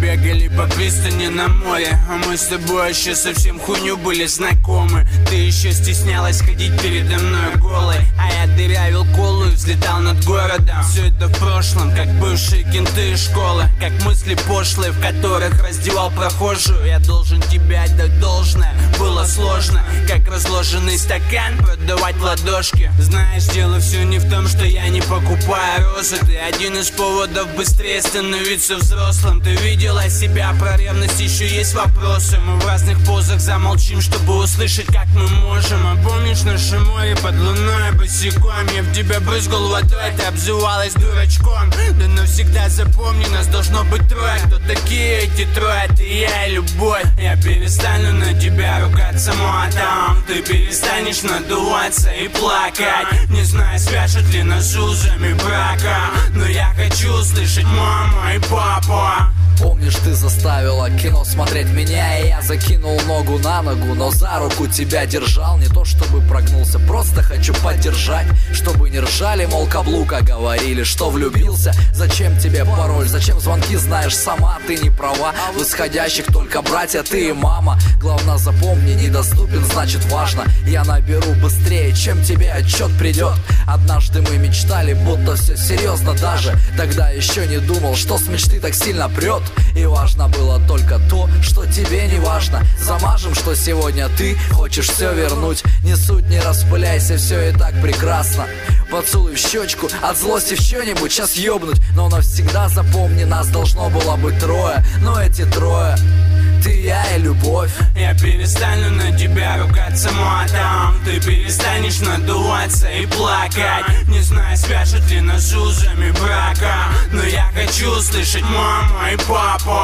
бегали по пристани на море, а мы с тобой еще совсем хуйню были знакомы. Ты еще стеснялась ходить передо мной голой, а я дырявил колу и взлетал над городом. Все это в прошлом, как бывшие кенты из школы, как мысли пошлые, в которых раздевал прохожую. Я должен тебе отдать должное, было сложно, как разложенный стакан продавать ладошки. Знаешь, дело все не в том, что я не покупаю розы. Ты один из поводов быстрее становиться взрослым. Ты видела себя, про ревность еще есть вопросы. Мы в разных позах замолчим, чтобы услышать, как мы можем. А помнишь наше море под луной босиком? Я в тебя брызгал водой, ты обзывалась дурачком. Да навсегда запомни, нас должно быть трое. Кто такие эти трое? Ты, я и любовь. Я перестану на тебя ругаться матом, ты перестанешь надуваться и плакать. Не знаю, свяжут ли нас узами брака, но я хочу услышать маму и папу. Помнишь, ты заставила кино смотреть меня, и я закинул ногу на ногу, но за руку тебя держал. Не то чтобы прогнулся, просто хочу поддержать, чтобы не ржали, мол, каблука. Говорили, что влюбился. Зачем тебе пароль, зачем звонки, знаешь сама, ты не права. В исходящих только братья, ты и мама. Главное запомни, недоступен, значит важно. Я наберу быстрее, чем тебе отчет придет. Однажды мы мечтали, будто все серьезно даже. Тогда еще не думал, что с мечты так сильно прет. И важно было только то, что тебе не важно. Замажем, что сегодня ты хочешь все вернуть. Не суть, не распыляйся, все и так прекрасно. Поцелуй в щечку, от злости в что-нибудь сейчас ёбнуть. Но навсегда запомни, нас должно было быть трое. Но эти трое — ты, я и любовь. Я перестану на тебя ругаться матом, ты перестанешь надуваться и плакать. Не знаю, свяжут ли нас узами брака, но я хочу услышать маму и папу.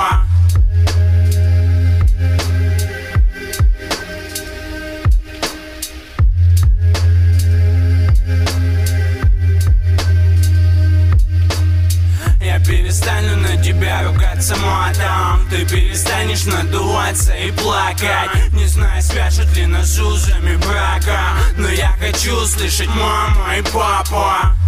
Я перестану на тебя ругаться матом, ты перестанешь надуваться и плакать. Не знаю, свяжут ли нас узами брака, но я хочу услышать маму и папу.